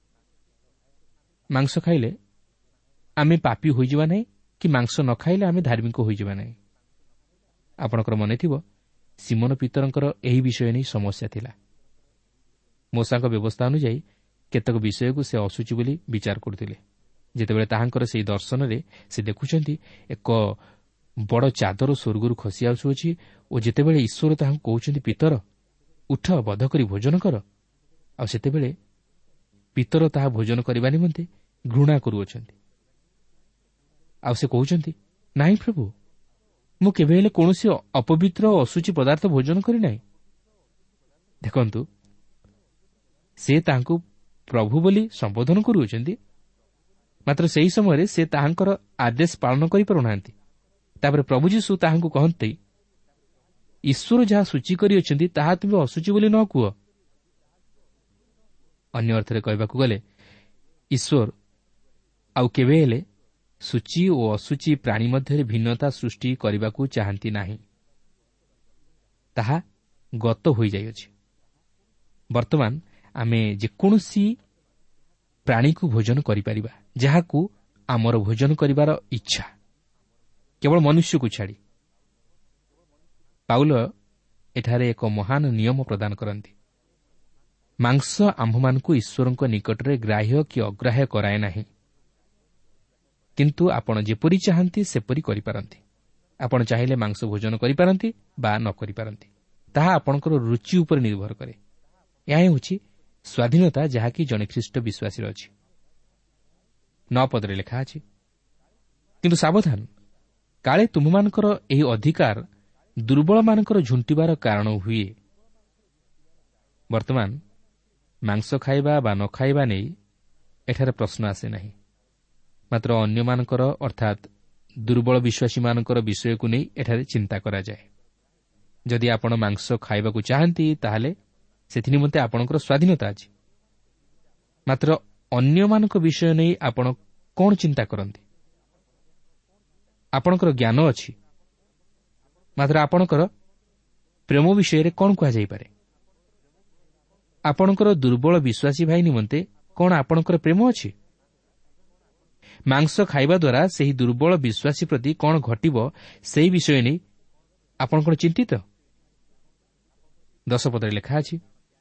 ମାଂସ ଖାଇଲେ ଆମେ ପାପୀ ହୋଇଯିବା ନାହିଁ, କି ମାଂସ ନ ଖାଇଲେ ଆମେ ଧାର୍ମିକ ହୋଇଯିବା ନାହିଁ। ଆପଣଙ୍କର ମନେଥିବ, ସିମୋନ ପିତରଙ୍କର ଏହି ବିଷୟ ନେଇ ସମସ୍ୟା ଥିଲା। ମୋଶାଙ୍କ ବ୍ୟବସ୍ଥା ଅନୁଯାୟୀ କେତେକ ବିଷୟକୁ ସେ ଅଶୁଚି ବୋଲି ବିଚାର କରୁଥିଲେ। ଯେତେବେଳେ ତାହାଙ୍କର ସେହି ଦର୍ଶନରେ ସେ ଦେଖୁଛନ୍ତି ଏକ ବଡ଼ ଚାଦର ସ୍ୱର୍ଗରୁ ଖସି ଆସୁଅଛି ଓ ଯେତେବେଳେ ଈଶ୍ୱର ତାହାଙ୍କୁ କହୁଛନ୍ତି, ପିତର ଉଠ, ବଧ କରି ଭୋଜନ କର, ଆଉ ସେତେବେଳେ ପିତର ତାହା ଭୋଜନ କରିବା ନିମନ୍ତେ ଘୃଣା କରୁଅଛନ୍ତି। ଆଉ ସେ କହୁଛନ୍ତି, ନାହିଁ ପ୍ରଭୁ, ମୁଁ କେବେ ହେଲେ କୌଣସି ଅପବିତ୍ର ଓ ଅଶୁଚି ପଦାର୍ଥ ଭୋଜନ କରିନାହିଁ। ଦେଖନ୍ତୁ, ସେ ତାହାଙ୍କୁ ପ୍ରଭୁ ବୋଲି ସମ୍ବୋଧନ କରୁଅଛନ୍ତି, ମାତ୍ର ସେହି ସମୟରେ ସେ ତାହାଙ୍କର ଆଦେଶ ପାଳନ କରିପାରୁନାହାନ୍ତି। ତାପରେ ପ୍ରଭୁ ଯୀଶୁ ତାହାଙ୍କୁ କହନ୍ତି, ଈଶ୍ୱର ଯାହା ସୂଚୀ କରିଅଛନ୍ତି ତାହା ତୁମେ ଅଶୁଚି ବୋଲି ନ କୁହ। ଅନ୍ୟ ଅର୍ଥରେ କହିବାକୁ ଗଲେ, ଈଶ୍ୱର ଆଉ କେବେ ହେଲେ ସୂଚୀ ଓ ଅଶୁଚି ପ୍ରାଣୀ ମଧ୍ୟରେ ଭିନ୍ନତା ସୃଷ୍ଟି କରିବାକୁ ଚାହାନ୍ତି ନାହିଁ। ତାହା ଗତ ହୋଇଯାଇଅଛି। ବର୍ତ୍ତମାନ ଆମେ ଯେକୌଣସି ପ୍ରାଣୀକୁ ଭୋଜନ କରିପାରିବା, ଯାହାକୁ ଆମର ଭୋଜନ କରିବାର ଇଚ୍ଛା, କେବଳ ମନୁଷ୍ୟକୁ ଛାଡ଼ି। ପାଉଲ ଏଠାରେ ଏକ ମହାନ ନିୟମ ପ୍ରଦାନ କରନ୍ତି। ମାଂସ ଆମ୍ଭମାନଙ୍କୁ ଈଶ୍ୱରଙ୍କ ନିକଟରେ ଗ୍ରାହ୍ୟ କି ଅଗ୍ରାହ୍ୟ କରାଏ ନାହିଁ, କିନ୍ତୁ ଆପଣ ଯେପରି ଚାହାନ୍ତି ସେପରି କରିପାରନ୍ତି। ଆପଣ ଚାହିଁଲେ ମାଂସ ଭୋଜନ କରିପାରନ୍ତି ବା ନ କରିପାରନ୍ତି। ତାହା ଆପଣଙ୍କର ରୁଚି ଉପରେ ନିର୍ଭର କରେ। ଏହା ହେଉଛି ସ୍ୱାଧୀନତା, ଯାହାକି ଜଣେ ଖ୍ରୀଷ୍ଟ ବିଶ୍ୱାସୀର ଅଛି। 9 ପଦରେ ଲେଖା ଅଛି, କିନ୍ତୁ ସାବଧାନ, କାଳେ ତୁମମାନଙ୍କର ଏହି ଅଧିକାର ଦୁର୍ବଳମାନଙ୍କର ଝୁଣ୍ଟିବାର କାରଣ ହୁଏ। ବର୍ତ୍ତମାନ ମାଂସ ଖାଇବା ବା ନ ଖାଇବା ନେଇ ଏଠାରେ ପ୍ରଶ୍ନ ଆସେ ନାହିଁ, ମାତ୍ର ଅନ୍ୟମାନଙ୍କର ଅର୍ଥାତ୍ ଦୁର୍ବଳ ବିଶ୍ୱାସୀମାନଙ୍କର ବିଷୟକୁ ନେଇ ଏଠାରେ ଚିନ୍ତା କରାଯାଏ। ଯଦି ଆପଣ ମାଂସ ଖାଇବାକୁ ଚାହାନ୍ତି, ତାହେଲେ ସେଥି ନିମନ୍ତେ ଆପଣଙ୍କର ସ୍ୱାଧୀନତା ଅଛି। ମାତ୍ର ଅନ୍ୟମାନଙ୍କ ବିଷୟ ନେଇ ଆପଣ କ'ଣ ଚିନ୍ତା କରନ୍ତି? ଆପଣଙ୍କର ଜ୍ଞାନ ଅଛି, ମାତ୍ର ଆପଣଙ୍କର ପ୍ରେମ ବିଷୟରେ କ'ଣ କୁହାଯାଇପାରେ? ଆପଣଙ୍କର ଦୁର୍ବଳ ବିଶ୍ୱାସୀ ଭାଇ ନିମନ୍ତେ କ'ଣ ଆପଣଙ୍କର ପ୍ରେମ ଅଛି? ମାଂସ ଖାଇବା ଦ୍ୱାରା ସେହି ଦୁର୍ବଳ ବିଶ୍ୱାସୀ ପ୍ରତି କ'ଣ ଘଟିବ ସେହି ବିଷୟ ନେଇ ଆପଣ କ'ଣ ଚିନ୍ତିତ? 10 ପଦରେ ଲେଖା ଅଛି,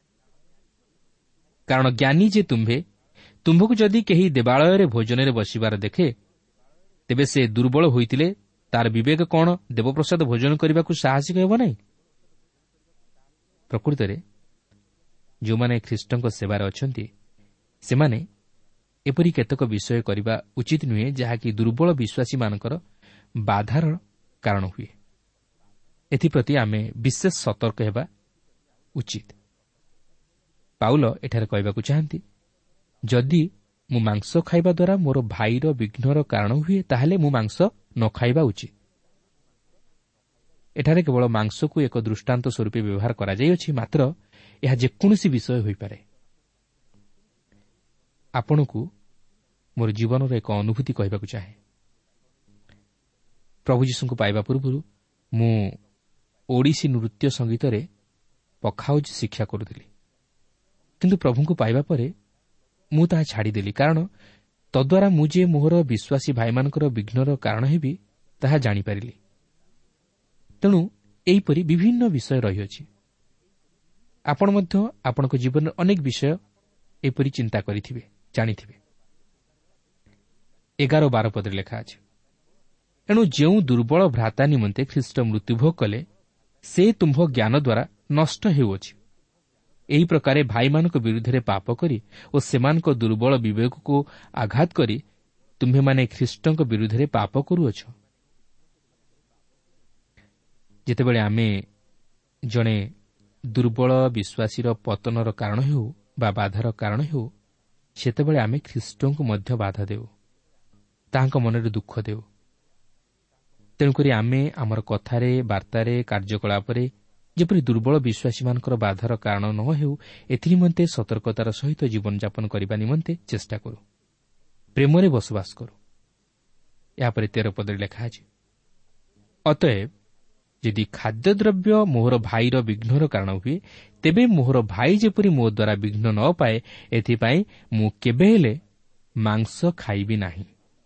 କାରଣ ଜ୍ଞାନୀ ଯେ ତୁମ୍ଭକୁ ଯଦି କେହି ଦେବାଳୟରେ ଭୋଜନରେ ବସିବାର ଦେଖେ, ତେବେ ସେ ଦୁର୍ବଳ ହୋଇଥିଲେ ତାର ବିବେକ କ'ଣ ଦେବପ୍ରସାଦ ଭୋଜନ କରିବାକୁ ସାହସିକ ହେବ ନାହିଁ? ପ୍ରକୃତରେ ଯେଉଁମାନେ ଖ୍ରୀଷ୍ଟଙ୍କ ସେବାରେ ଅଛନ୍ତି, ସେମାନେ ଏପରି କେତେକ ବିଷୟ କରିବା ଉଚିତ ନୁହେଁ, ଯାହାକି ଦୁର୍ବଳ ବିଶ୍ୱାସୀମାନଙ୍କର ବାଧାର କାରଣ ହୁଏ। ଏଥିପ୍ରତି ଆମେ ବିଶେଷ ସତର୍କ ହେବା ଉଚିତ। ପାଉଲ ଏଠାରେ କହିବାକୁ ଚାହାନ୍ତି, ଯଦି ମୁଁ ମାଂସ ଖାଇବା ଦ୍ୱାରା ମୋର ଭାଇର ବିଘ୍ନର କାରଣ ହୁଏ, ତାହେଲେ ମୁଁ ମାଂସ ନ ଖାଇବା ଉଚିତ। ଏଠାରେ କେବଳ ମାଂସକୁ ଏକ ଦୃଷ୍ଟାନ୍ତ ସ୍ୱରୂପ ବ୍ୟବହାର କରାଯାଇଅଛି, ମାତ୍ର ଏହା ଯେକୌଣସି ବିଷୟ ହୋଇପାରେ। ଆପଣଙ୍କୁ ମୋର ଜୀବନର ଏକ ଅନୁଭୂତି କହିବାକୁ ଚାହେଁ। ପ୍ରଭୁ ଯୀଶୁଙ୍କୁ ପାଇବା ପୂର୍ବରୁ ମୁଁ ଓଡ଼ିଶୀ ନୃତ୍ୟ ସଙ୍ଗୀତରେ ପଖାଉଜ ଶିକ୍ଷା କରୁଥିଲି, କିନ୍ତୁ ପ୍ରଭୁଙ୍କୁ ପାଇବା ପରେ ମୁଁ ତାହା ଛାଡ଼ିଦେଲି, କାରଣ ତଦ୍ୱାରା ମୁଁ ଯେ ମୋହର ବିଶ୍ୱାସୀ ଭାଇମାନଙ୍କର ବିଘ୍ନର କାରଣ ହେବି ତାହା ଜାଣିପାରିଲି। ତେଣୁ ଏହିପରି ବିଭିନ୍ନ ବିଷୟ ରହିଅଛି। ଆପଣ ମଧ୍ୟ ଆପଣଙ୍କ ଜୀବନରେ ଅନେକ ବିଷୟ ଏପରି ଚିନ୍ତା କରିଥିବେ, ଜାଣିଥିବେ। 11-12 ପଦରେ ଲେଖା ଅଛି, ଏଣୁ ଯେଉଁ ଦୁର୍ବଳ ଭ୍ରାତା ନିମନ୍ତେ ଖ୍ରୀଷ୍ଟ ମୃତ୍ୟୁଭୋଗ କଲେ, ସେ ତୁମ୍ଭ ଜ୍ଞାନ ଦ୍ୱାରା ନଷ୍ଟ ହେଉଅଛି। ଏହି ପ୍ରକାରେ ଭାଇମାନଙ୍କ ବିରୁଦ୍ଧରେ ପାପ କରି ଓ ସେମାନଙ୍କ ଦୁର୍ବଳ ବିବେକକୁ ଆଘାତ କରି ତୁମ୍ଭେମାନେ ଖ୍ରୀଷ୍ଟଙ୍କ ବିରୁଦ୍ଧରେ ପାପ କରୁଅଛ। ଯେତେବେଳେ ଆମେ ଜଣେ ଦୁର୍ବଳ ବିଶ୍ୱାସୀର ପତନର କାରଣ ହେଉ ବା ବାଧାର କାରଣ ହେଉ, ସେତେବେଳେ ଆମେ ଖ୍ରୀଷ୍ଟଙ୍କୁ ମଧ୍ୟ ବାଧା ଦେଉ, ତାହାଙ୍କ ମନରେ ଦୁଃଖ ଦେଉ। ତେଣୁକରି ଆମେ ଆମର କଥାରେ, ବାର୍ତ୍ତାରେ, କାର୍ଯ୍ୟକଳାପରେ ଯେପରି ଦୁର୍ବଳ ବିଶ୍ୱାସୀମାନଙ୍କର ବାଧାର କାରଣ ନ ହେଉ, ଏଥିନିମନ୍ତେ ସତର୍କତାର ସହିତ ଜୀବନଯାପନ କରିବା ନିମନ୍ତେ ଚେଷ୍ଟା କରୁ, ପ୍ରେମରେ ବସବାସ କରୁ। ଏହାପରେ 13 ପଦରେ ଲେଖା ଅଛି, ଅତଏବ ଯଦି ଖାଦ୍ୟଦ୍ରବ୍ୟ ମୋହର ଭାଇର ବିଘ୍ନର କାରଣ ହୁଏ, ତେବେ ମୋହର ଭାଇ ଯେପରି ମୋ ଦ୍ୱାରା ବିଘ୍ନ ନ ପାଏ, ଏଥିପାଇଁ ମୁଁ କେବେ ହେଲେ ମାଂସ ଖାଇବି ନାହିଁ।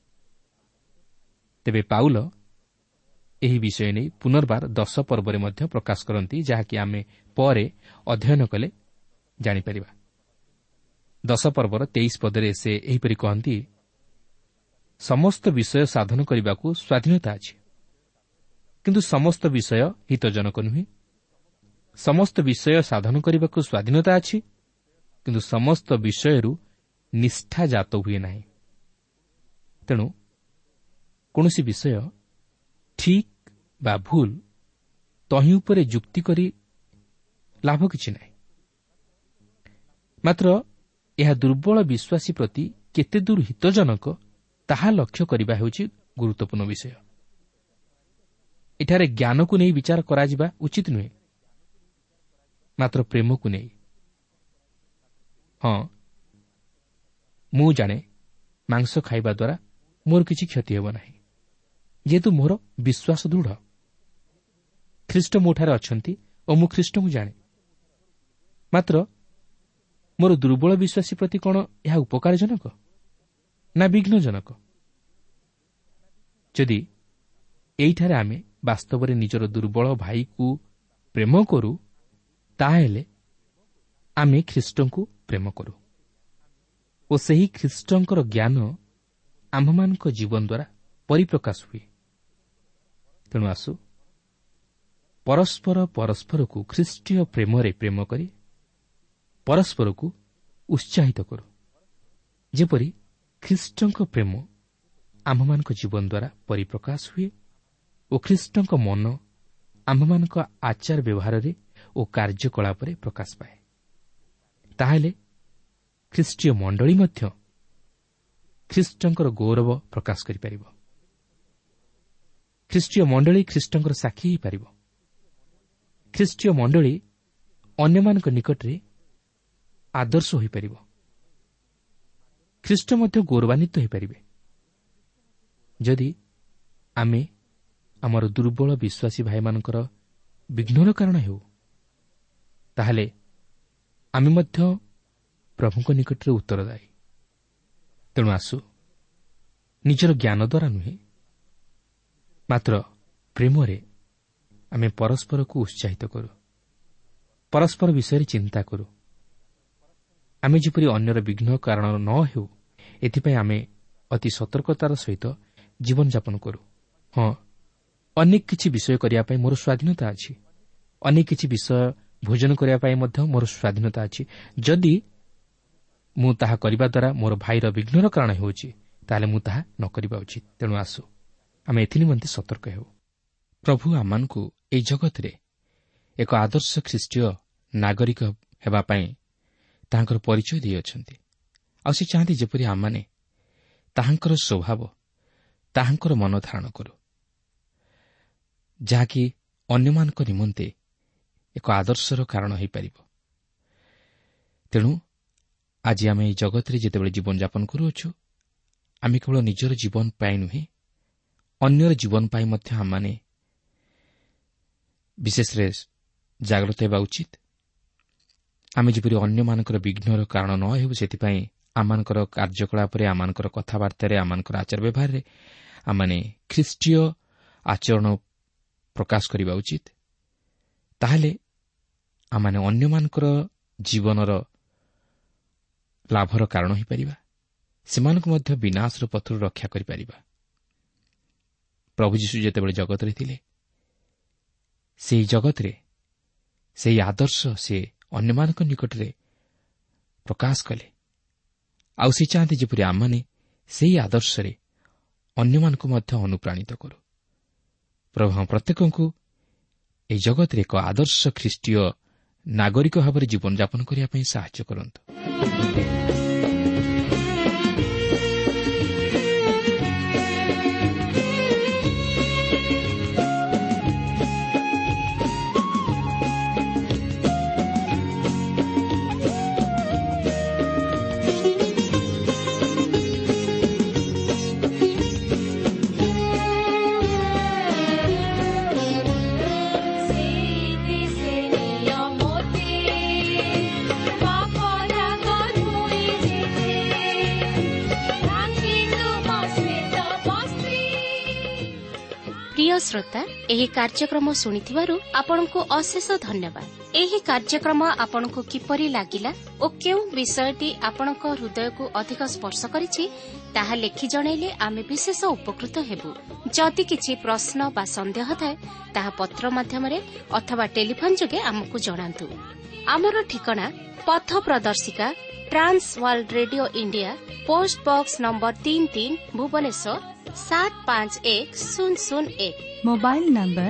ତେବେ ପାଉଲ ଏହି ବିଷୟ ନେଇ ପୁନର୍ବାର 10 ପର୍ବରେ ମଧ୍ୟ ପ୍ରକାଶ କରନ୍ତି, ଯାହାକି ଆମେ ପରେ ଅଧ୍ୟୟନ କଲେ ଜାଣିପାରିବା। 10 ପର୍ବର 23 ପଦରେ ସେ ଏହିପରି କହନ୍ତି, ସମସ୍ତ ବିଷୟ ସାଧନ କରିବାକୁ ସ୍ୱାଧୀନତା ଅଛି, କିନ୍ତୁ ସମସ୍ତ ବିଷୟ ହିତଜନକ ନୁହେଁ। ସମସ୍ତ ବିଷୟ ସାଧନ କରିବାକୁ ସ୍ୱାଧୀନତା ଅଛି, କିନ୍ତୁ ସମସ୍ତ ବିଷୟରୁ ନିଷ୍ଠା ଜାତ ହୁଏ ନାହିଁ। ତେଣୁ କୌଣସି ବିଷୟ ଠିକ୍ ବା ଭୁଲ ତହିଁ ଉପରେ ଯୁକ୍ତି କରି ଲାଭ କିଛି ନାହିଁ। ମାତ୍ର ଏହା ଦୁର୍ବଳ ବିଶ୍ୱାସୀ ପ୍ରତି କେତେଦୂର ହିତଜନକ ତାହା ଲକ୍ଷ୍ୟ କରିବା ହେଉଛି ଗୁରୁତ୍ୱପୂର୍ଣ୍ଣ ବିଷୟ। ଏଠାରେ ଜ୍ଞାନକୁ ନେଇ ବିଚାର କରାଯିବା ଉଚିତ ନୁହେଁ, ମାତ୍ର ପ୍ରେମକୁ ନେଇ। ହଁ, ମୁଁ ଜାଣେ ମାଂସ ଖାଇବା ଦ୍ୱାରା ମୋର କିଛି କ୍ଷତି ହେବ ନାହିଁ, ଯେହେତୁ ମୋର ବିଶ୍ୱାସ ଦୃଢ଼। ଖ୍ରୀଷ୍ଟ ମୋଠାରେ ଅଛନ୍ତି ଓ ମୁଁ ଖ୍ରୀଷ୍ଟଙ୍କୁ ଜାଣେ। ମାତ୍ର ମୋର ଦୁର୍ବଳ ବିଶ୍ୱାସୀ ପ୍ରତି କ'ଣ ଏହା ଉପକାରଜନକ ନା ବିଘ୍ନଜନକ? ଯଦି ଏଇଠାରେ ଆମେ ବାସ୍ତବରେ ନିଜର ଦୁର୍ବଳ ଭାଇକୁ ପ୍ରେମ କରୁ, ତାହେଲେ ଆମେ ଖ୍ରୀଷ୍ଟଙ୍କୁ ପ୍ରେମ କରୁ ଓ ସେହି ଖ୍ରୀଷ୍ଟଙ୍କର ଜ୍ଞାନ ଆମ୍ଭମାନଙ୍କ ଜୀବନ ଦ୍ୱାରା ପରିପ୍ରକାଶ ହୁଏ। ତେଣୁ ଆସୁ ପରସ୍ପରକୁ ଖ୍ରୀଷ୍ଟୀୟ ପ୍ରେମରେ ପ୍ରେମ କରି ପରସ୍ପରକୁ ଉତ୍ସାହିତ କରୁ, ଯେପରି ଖ୍ରୀଷ୍ଟଙ୍କ ପ୍ରେମ ଆମ୍ଭମାନଙ୍କ ଜୀବନ ଦ୍ୱାରା ପରିପ୍ରକାଶ ହୁଏ ଓ ଖ୍ରୀଷ୍ଟଙ୍କ ମନ ଆମ୍ଭମାନଙ୍କ ଆଚାର ବ୍ୟବହାରରେ ଓ କାର୍ଯ୍ୟକଳାପରେ ପ୍ରକାଶ ପାଏ। ତାହେଲେ ଖ୍ରୀଷ୍ଟୀୟ ମଣ୍ଡଳୀ ମଧ୍ୟ ଖ୍ରୀଷ୍ଟଙ୍କର ଗୌରବ ପ୍ରକାଶ କରିପାରିବ। ଖ୍ରୀଷ୍ଟୀୟ ମଣ୍ଡଳୀ ଖ୍ରୀଷ୍ଟଙ୍କର ସାକ୍ଷୀ ହୋଇପାରିବ। ଖ୍ରୀଷ୍ଟୀୟ ମଣ୍ଡଳୀ ଅନ୍ୟମାନଙ୍କ ନିକଟରେ ଆଦର୍ଶ ହୋଇପାରିବ। ଖ୍ରୀଷ୍ଟ ମଧ୍ୟ ଗୌରବାନ୍ୱିତ ହୋଇପାରିବେ ଯଦି ଆମେ ଆମର ଦୁର୍ବଳ ବିଶ୍ୱାସୀ ଭାଇମାନଙ୍କର ବିଘ୍ନର କାରଣ ହେଉ ତାହେଲେ ଆମେ ମଧ୍ୟ ପ୍ରଭୁଙ୍କ ନିକଟରେ ଉତ୍ତରଦାୟୀ। ତେଣୁ ଆସୁ ନିଜର ଜ୍ଞାନ ଦ୍ୱାରା ନୁହେଁ, ମାତ୍ର ପ୍ରେମରେ ଆମେ ପରସ୍ପରକୁ ଉତ୍ସାହିତ କରୁ, ପରସ୍ପର ବିଷୟରେ ଚିନ୍ତା କରୁ। ଆମେ ଯେପରି ଅନ୍ୟର ବିଘ୍ନ କାରଣ ନ ହେଉ, ଏଥିପାଇଁ ଆମେ ଅତି ସତର୍କତାର ସହିତ ଜୀବନଯାପନ କରୁ। ହଁ, ଅନେକ କିଛି ବିଷୟ କରିବା ପାଇଁ ମୋର ସ୍ୱାଧୀନତା ଅଛି, ଅନେକ କିଛି ବିଷୟ ଭୋଜନ କରିବା ପାଇଁ ମଧ୍ୟ ମୋର ସ୍ୱାଧୀନତା ଅଛି। ଯଦି ମୁଁ ତାହା କରିବା ଦ୍ୱାରା ମୋର ଭାଇର ବିଘ୍ନର କାରଣ ହେଉଛି, ତାହେଲେ ମୁଁ ତାହା ନ କରିବା ଉଚିତ। ତେଣୁ ଆସୁ ଆମେ ଏଥିନିମନ୍ତେ ସତର୍କ ହେଉ। ପ୍ରଭୁ ଆମମାନଙ୍କୁ ଏହି ଜଗତରେ ଏକ ଆଦର୍ଶ ଖ୍ରୀଷ୍ଟୀୟ ନାଗରିକ ହେବା ପାଇଁ ତାହାଙ୍କର ପରିଚୟ ଦେଇଅଛନ୍ତି। ଆଉ ସେ ଚାହାନ୍ତି ଯେପରି ଆମମାନେ ତାହାଙ୍କର ସ୍ୱଭାବ, ତାହାଙ୍କର ମନ ଧାରଣ କରୁ, ଯାହାକି ଅନ୍ୟମାନଙ୍କ ନିମନ୍ତେ ଏକ ଆଦର୍ଶର କାରଣ ହୋଇପାରିବ। ତେଣୁ ଆଜି ଆମେ ଏହି ଜଗତରେ ଯେତେବେଳେ ଜୀବନଯାପନ କରୁଅଛୁ, ଆମେ କେବଳ ନିଜର ଜୀବନ ପାଇଁ ନୁହେଁ, ଅନ୍ୟର ଜୀବନ ପାଇଁ ମଧ୍ୟ ଆମମାନେ ବିଶେଷରେ ଜାଗ୍ରତ ହେବା ଉଚିତ। ଆମେ ଯେପରି ଅନ୍ୟମାନଙ୍କର ବିଘ୍ନର କାରଣ ନ ହେଉ, ସେଥିପାଇଁ ଆମମାନଙ୍କର କାର୍ଯ୍ୟକଳାପରେ, ଆମମାନଙ୍କର କଥାବାର୍ତ୍ତାରେ, ଆମମାନଙ୍କର ଆଚାର ବ୍ୟବହାରରେ ଆମମାନେ ଖ୍ରୀଷ୍ଟୀୟ ଆଚରଣ ପ୍ରକାଶ କରିବା ଉଚିତ। ତାହେଲେ ଆମମାନେ ଅନ୍ୟମାନଙ୍କର ଜୀବନର ଲାଭର କାରଣ ହୋଇପାରିବା, ସେମାନଙ୍କୁ ମଧ୍ୟ ବିନାଶର ପଥରୁ ରକ୍ଷା କରିପାରିବା। ପ୍ରଭୁ ଯୀଶୁ ଯେତେବେଳେ ଜଗତରେ ଥିଲେ, ସେହି ଜଗତରେ ସେହି ଆଦର୍ଶ ସେ ଅନ୍ୟମାନଙ୍କ ନିକଟରେ ପ୍ରକାଶ କଲେ। ଆଉ ସେ ଚାହାନ୍ତି ଯେପରି ଆମମାନେ ସେହି ଆଦର୍ଶରେ ଅନ୍ୟମାନଙ୍କୁ ମଧ୍ୟ ଅନୁପ୍ରାଣିତ କରୁ। ପ୍ରଭୁ ପ୍ରତ୍ୟେକଙ୍କୁ ଏହି ଜଗତରେ ଏକ ଆଦର୍ଶ ଖ୍ରୀଷ୍ଟୀୟ ନାଗରିକ ଭାବରେ ଜୀବନଯାପନ କରିବା ପାଇଁ ସାହାଯ୍ୟ କରନ୍ତୁ। प्रिय श्रोता, ଏହି କାର୍ଯ୍ୟକ୍ରମ ଶୁଣିଥିବାରୁ ଆପଣଙ୍କୁ ଅଶେଷ ଧନ୍ୟବାଦ। ଏହି କାର୍ଯ୍ୟକ୍ରମ ଆପଣଙ୍କୁ କିପରି ଲାଗିଲା ଓ କେଉଁ ବିଷୟଟି ଆପଣଙ୍କ ହୃଦୟକୁ ଅଧିକ ସ୍ପର୍ଶ କରିଛି, ତାହା ଲେଖି ଜଣାଇଲେ ଆମେ ବିଶେଷ ଉପକୃତ ହେବୁ। ଯଦି କିଛି ପ୍ରଶ୍ନ ବା ସନ୍ଦେହ ଥାଏ, ତାହା ପତ୍ର ମାଧ୍ୟମରେ ଅଥବା ଟେଲିଫୋନ ଯୋଗେ ଆମକୁ ଜଣାନ୍ତୁ। ଆମର ଠିକଣା ପଥ ପ୍ରଦର୍ଶିକା, Trans World Radio India, post box number 33, Bhubaneswar 751001। Mobile number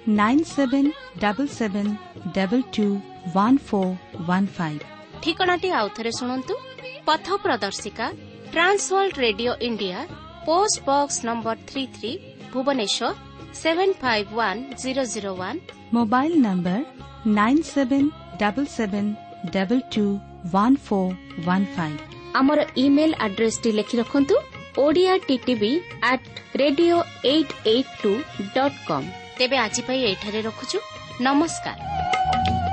9777221415। ठिकनाटी आउ थरे सुनंतु। पथ प्रदर्शिका, Trans World Radio India, post box number 33, Bhubaneswar 751001। Mobile number 9777221415। आमर ईमेल एड्रेस टी लिखि रखंतु odiattv@radio882.com। तेबे आजि पई एठारे रखुछु। नमस्कार।